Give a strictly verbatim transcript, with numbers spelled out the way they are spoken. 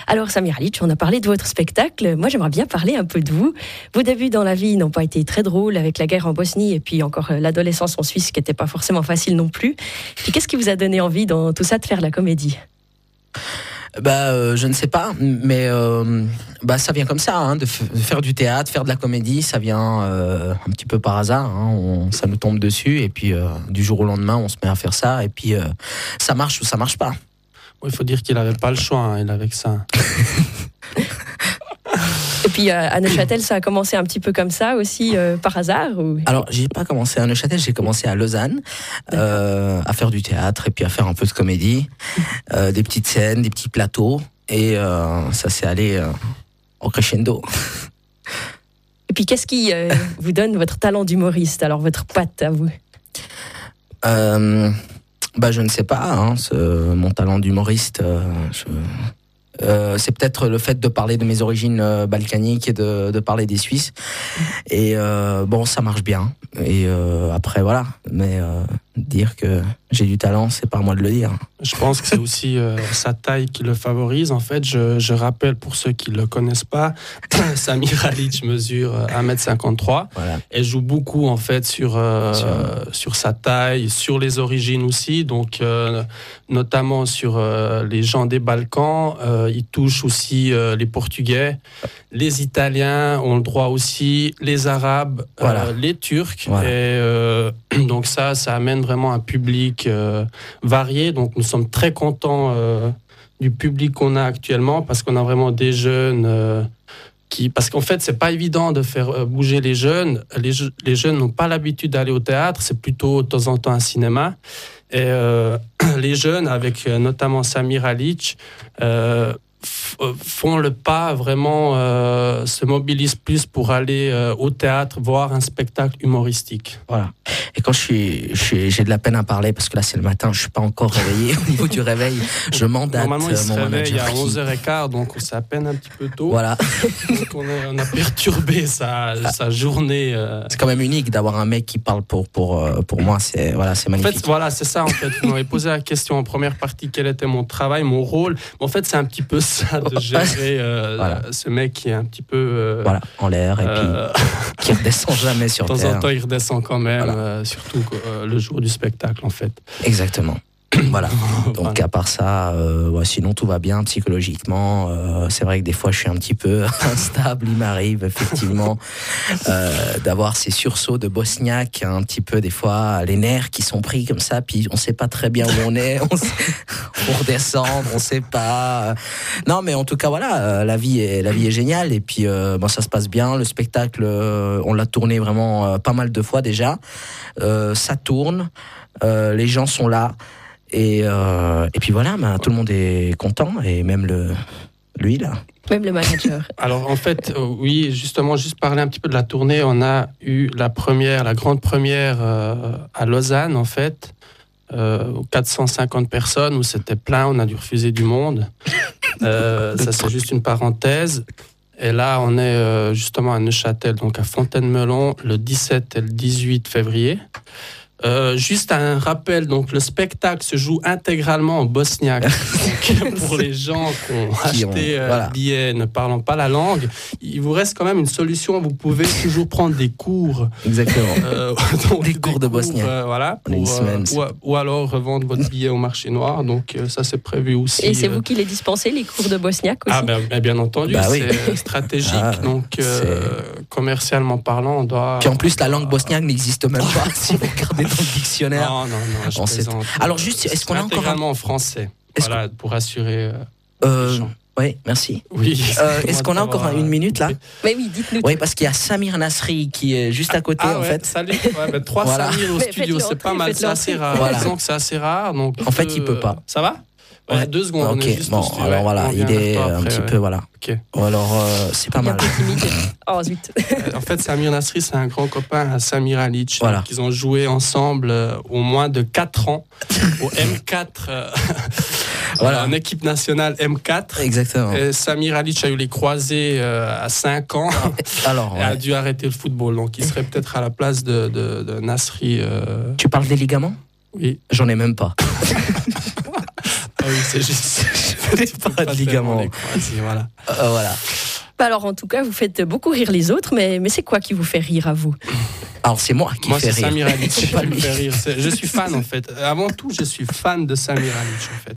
Alors Samir Halic, on a parlé de votre spectacle. Moi, j'aimerais bien parler un peu de vous. Vos débuts dans la vie n'ont pas été très drôles avec la guerre en Bosnie et puis encore l'adolescence en Suisse qui n'était pas forcément facile non plus. Puis qu'est-ce qui vous a donné envie dans tout ça de faire de la comédie ? Bah, euh, je ne sais pas, mais euh, bah, ça vient comme ça, hein, de, f- de faire du théâtre, faire de la comédie, ça vient euh, un petit peu par hasard, hein, on, ça nous tombe dessus, et puis euh, du jour au lendemain, on se met à faire ça, et puis euh, ça marche ou ça marche pas. Il faut dire qu'il n'avait pas le choix, hein, il avait que ça. Et puis euh, à Neuchâtel, ça a commencé un petit peu comme ça aussi, euh, par hasard ou... Alors, j'ai pas commencé à Neuchâtel, j'ai commencé à Lausanne, euh, à faire du théâtre, et puis à faire un peu de comédie, euh, des petites scènes, des petits plateaux, et euh, ça s'est allé euh, en crescendo. Et puis qu'est-ce qui euh, vous donne votre talent d'humoriste, alors votre patte à vous ? Euh, bah, je ne sais pas, hein, ce, mon talent d'humoriste, euh, je, euh, c'est peut-être le fait de parler de mes origines euh, balkaniques et de, de parler des Suisses. Et euh, bon, ça marche bien. Et euh, après, voilà. Mais euh, dire que j'ai du talent, c'est pas à moi de le dire. Je pense que c'est aussi euh, sa taille qui le favorise. En fait, je, je rappelle pour ceux qui ne le connaissent pas, Samir Halic mesure un mètre cinquante-trois Voilà. et joue beaucoup en fait sur, euh, Sur- sur sa taille, sur les origines aussi, donc euh, notamment sur euh, les gens des Balkans. Euh, il touche aussi euh, les Portugais, les Italiens ont le droit aussi, les Arabes, Voilà. euh, les Turcs. Voilà. Et euh, donc ça, ça amène vraiment un public euh, varié. Donc nous sommes très contents euh, du public qu'on a actuellement parce qu'on a vraiment des jeunes euh, qui... Parce qu'en fait, c'est pas évident de faire euh, bouger les jeunes. Les, je- les jeunes n'ont pas l'habitude d'aller au théâtre. C'est plutôt de temps en temps un cinéma. Et euh, les jeunes, avec euh, notamment Samir Halic, euh, f- font le pas, vraiment euh, se mobilisent plus pour aller euh, au théâtre, voir un spectacle humoristique. Voilà. Et quand je suis, je suis, j'ai de la peine à parler parce que là c'est le matin, je suis pas encore réveillé. Au niveau du réveil, je mandate Normalement, il euh, se mon réveille manager. à qui- onze heures quinze, donc c'est à peine un petit peu tôt. Voilà. Donc on a, on a perturbé sa, sa journée. euh. C'est quand même unique d'avoir un mec qui parle pour pour euh, pour moi. C'est voilà, c'est En magnifique. fait, voilà, c'est ça en fait. Vous m'avez posé la question en première partie, quel était mon travail, mon rôle. En fait, c'est un petit peu ça de gérer euh, Voilà. ce mec qui est un petit peu... euh, Voilà, en l'air et euh, puis qui redescend jamais sur de temps terre. en temps, il redescend quand même, Voilà. euh, surtout euh, le jour du spectacle en fait. Exactement. Voilà. Donc Voilà. à part ça, euh, ouais, sinon tout va bien psychologiquement. Euh, c'est vrai que des fois je suis un petit peu instable. Il m'arrive effectivement euh, d'avoir ces sursauts de bosniaque, un petit peu des fois les nerfs qui sont pris comme ça, puis on sait pas très bien où on est. On, sait, on redescend, on sait pas. Non, mais en tout cas voilà, euh, la vie est la vie est géniale et puis euh, bon, ça se passe bien. Le spectacle, euh, on l'a tourné vraiment euh, pas mal de fois déjà. Euh, ça tourne, euh, les gens sont là. Et, euh, et puis voilà, ben, tout le monde est content, et même le, lui là. Même le manager. Alors en fait, euh, oui, justement, juste parler un petit peu de la tournée. On a eu la première, la grande première euh, à Lausanne en fait, euh, quatre cent cinquante personnes où c'était plein, on a dû refuser du monde. Euh, ça c'est juste une parenthèse. Et là, on est euh, justement à Neuchâtel, donc à Fontaine-Melon, le dix-sept et le dix-huit février. Euh, juste un rappel, donc le spectacle se joue intégralement en bosniaque. Donc, pour les gens qui ont Qui ont- acheté euh, voilà. le billet ne parlant pas la langue, il vous reste quand même une solution. Vous pouvez toujours prendre des cours, Exactement. euh, donc Des cours de bosnien. euh, voilà, En une pour, euh, semaine, ou, ou alors revendre votre billet au marché noir. Donc euh, ça c'est prévu aussi. Et c'est euh, vous qui les dispensez, les cours de bosniaque aussi ? Ah ben, ben, bien entendu, Bah oui. c'est stratégique. Ah, donc euh, commercialement parlant, on doit. Puis en plus, la langue bosniaque n'existe même pas si vous regardez dans le dictionnaire. Non, non, non, je On sait- plaisante. Alors, juste, est-ce qu'on a encore un- intégralement en français, Est-ce voilà, pour assurer euh, Euh, les gens. oui, merci. Oui. Euh, est-ce qu'on a encore D'avoir, une minute là? Mais oui, dites-nous. Oui, parce qu'il y a Samir Nasri qui est juste à côté Ah en ouais, fait. salut. Ouais, ben, trois Voilà. Samir au Mais studio, faites-le c'est pas entrer, mal, faites-le c'est assez entrer. rare. Voilà. Disons que c'est assez rare. Donc En fait, euh, il peut pas. Ça va? Ouais, Ouais. deux secondes. on est Ok, juste bon, au studio, alors ouais, voilà, on il vient est vers toi un après, petit ouais. peu, voilà. Ok. Ou alors, euh, c'est pas Il y a mal. un peu timide. Oh, zut. Euh, En fait, Samir Nasri, c'est un grand copain à Samir Halic. Voilà. Donc, ils ont joué ensemble euh, au moins de quatre ans au M quatre, euh, Voilà. en équipe nationale M quatre. Exactement. Et Samir Halic a eu les croisés euh, à cinq ans Alors, et a ouais. dû arrêter le football. Donc, il serait peut-être à la place de, de, de Nasri. euh, Tu parles des ligaments? Oui. J'en ai même pas. Ah oui, c'est juste. pas de ligaments. Voilà. Euh, voilà. Bah alors en tout cas, vous faites beaucoup rire les autres, mais, mais c'est quoi qui vous fait rire à vous? Alors c'est moi qui moi, fais c'est rire. Samir Halic C'est qui pas me lui. fait rire. C'est- Je suis fan en fait. Avant tout, je suis fan de Samir Halic en fait.